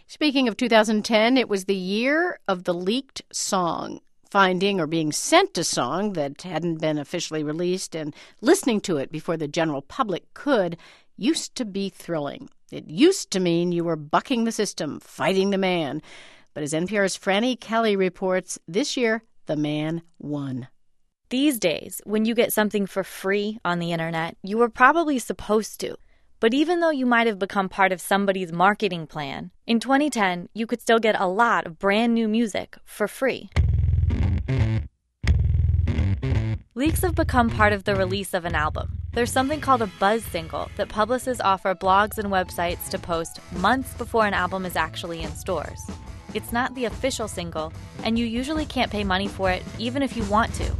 Speaking of 2010, it was the year of the leaked song. Finding or being sent a song that hadn't been officially released and listening to it before the general public could used to be thrilling. It used to mean you were bucking the system, fighting the man. But as NPR's Franny Kelly reports, this year, the man won. These days, when you get something for free on the internet, you were probably supposed to. But even though you might have become part of somebody's marketing plan, in 2010, you could still get a lot of brand new music for free. Leaks have become part of the release of an album. There's something called a buzz single that publicists offer blogs and websites to post months before an album is actually in stores. It's not the official single, and you usually can't pay money for it even if you want to.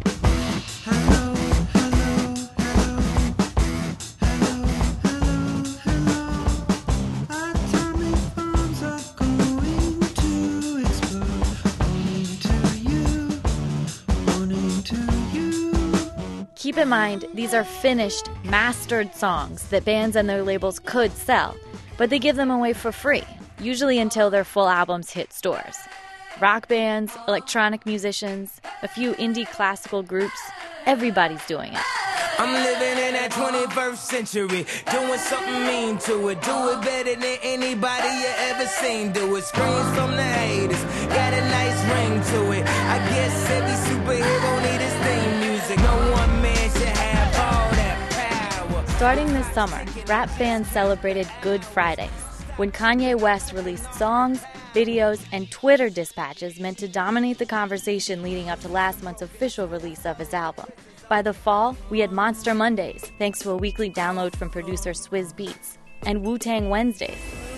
Keep in mind, these are finished, mastered songs that bands and their labels could sell, but they give them away for free, usually until their full albums hit stores. Rock bands, electronic musicians, a few indie classical groups, everybody's doing it. I'm living in that 21st century, doing something mean to it. Do it better than anybody you ever seen. Do it, screams from the haters, got a nice ring to it. I guess every superhero need his theme music. No one man should have all that power. Starting this summer, rap fans celebrated Good Fridays, when Kanye West released songs, videos, and Twitter dispatches meant to dominate the conversation leading up to last month's official release of his album. By the fall, we had Monster Mondays, thanks to a weekly download from producer Swizz Beatz, and Wu-Tang Wednesdays.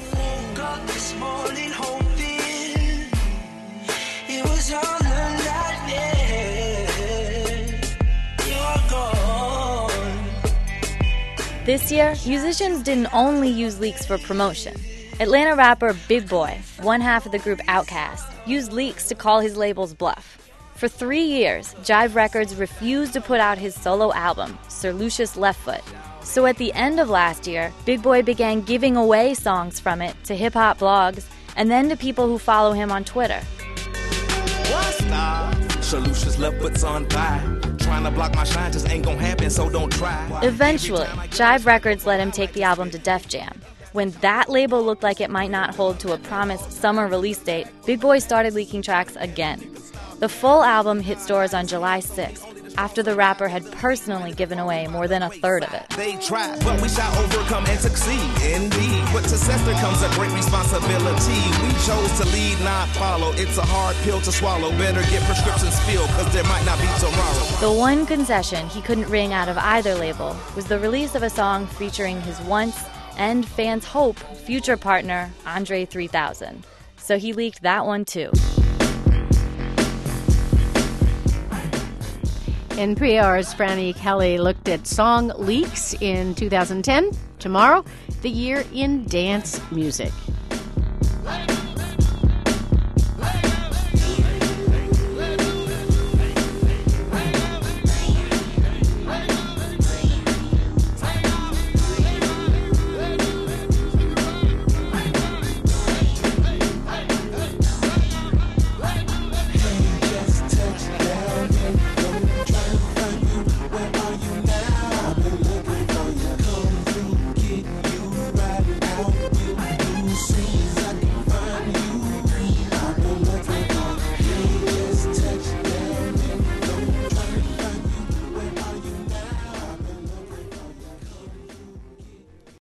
This year, musicians didn't only use leaks for promotion. Atlanta rapper Big Boi, one half of the group Outkast, used leaks to call his label's bluff. For 3 years, Jive Records refused to put out his solo album, Sir Lucius Left Foot. So at the end of last year, Big Boi began giving away songs from it to hip-hop blogs and then to people who follow him on Twitter. Sir Lucius Left Foot's on fire. Trying to block my shine just ain't gonna happen, so don't try. Eventually, Jive Records let him take the album to Def Jam. When that label looked like it might not hold to a promised summer release date, Big Boi started leaking tracks again. The full album hit stores on July 6th, after the rapper had personally given away more than a third of it. They tried, but we shall overcome and succeed, indeed. With success there comes a great responsibility. We chose to lead, not follow. It's a hard pill to swallow. Better get prescriptions filled, cause there might not be tomorrow. The one concession he couldn't wring out of either label was the release of a song featuring his once, and fans' hope, future partner, Andre 3000. So he leaked that one too. NPR's Franny Kelly looked at song leaks in 2010. Tomorrow, the year in dance music.